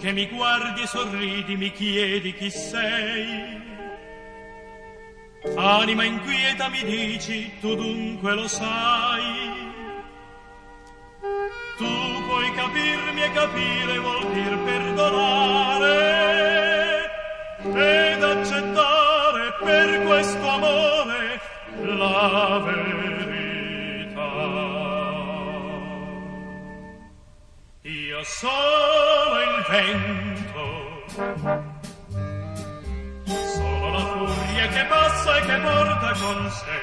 che mi guardi e sorridi, mi chiedi chi sei. Anima inquieta mi dici, tu dunque lo sai. Tu puoi capirmi e capire vuol dir perdonare ed accettare per questo amore la verità. Io sono il vento, sono la furia che passa e che porta con sé,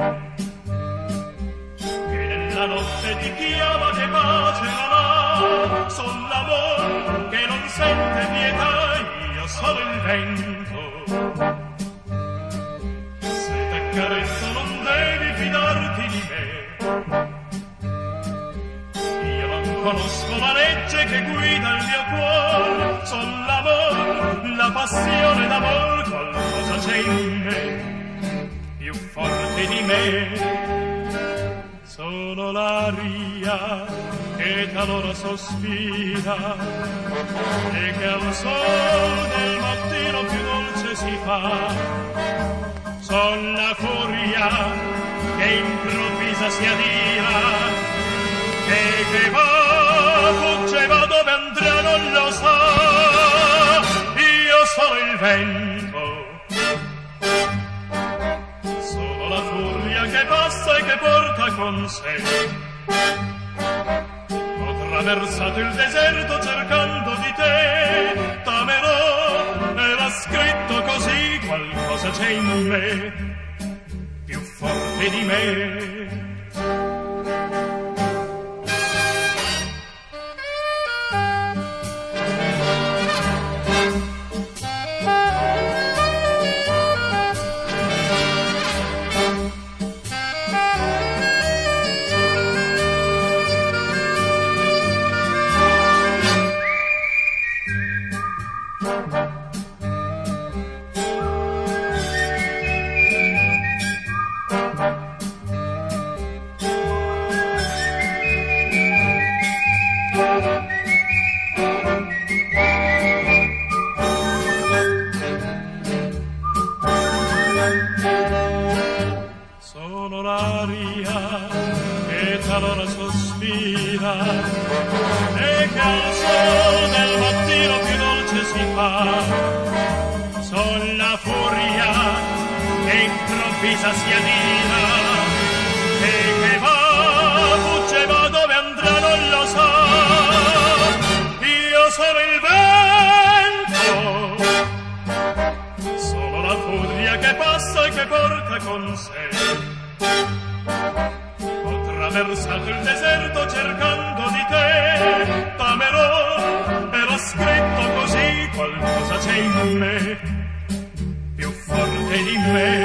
che nella notte ti chiama, che pace non ha. Son l'amor che non sente pietà, io sono il vento. Se t'accarezzo non devi fidarti di me. Io non conosco la legge che guida il mio cuore, son l'amor, la passione d'amor, qualcosa c'è in me, più forte di me. Sono l'aria che talora sospira e che al sol del mattino più dolce si fa. Son la furia che improvvisa si adira e che va, fugge, va dove andrà non lo sa. Io sono il vento, sono la furia che passa e che porta con sé. Ho attraversato il deserto cercando di te, t'amerò, era scritto così, qualcosa c'è in me, più forte di me. Sono l'aria che talora sospira e che al sol del mattino più dolce si fa. Son la furia che improvvisa si adira e che va, fugge, va dove andrà non lo sa. Io sono il vento, sono la furia che passa e che porta con sé. Ho attraversato il deserto cercando di te, t'amerò, era scritto così, qualcosa c'è in me, più forte di me.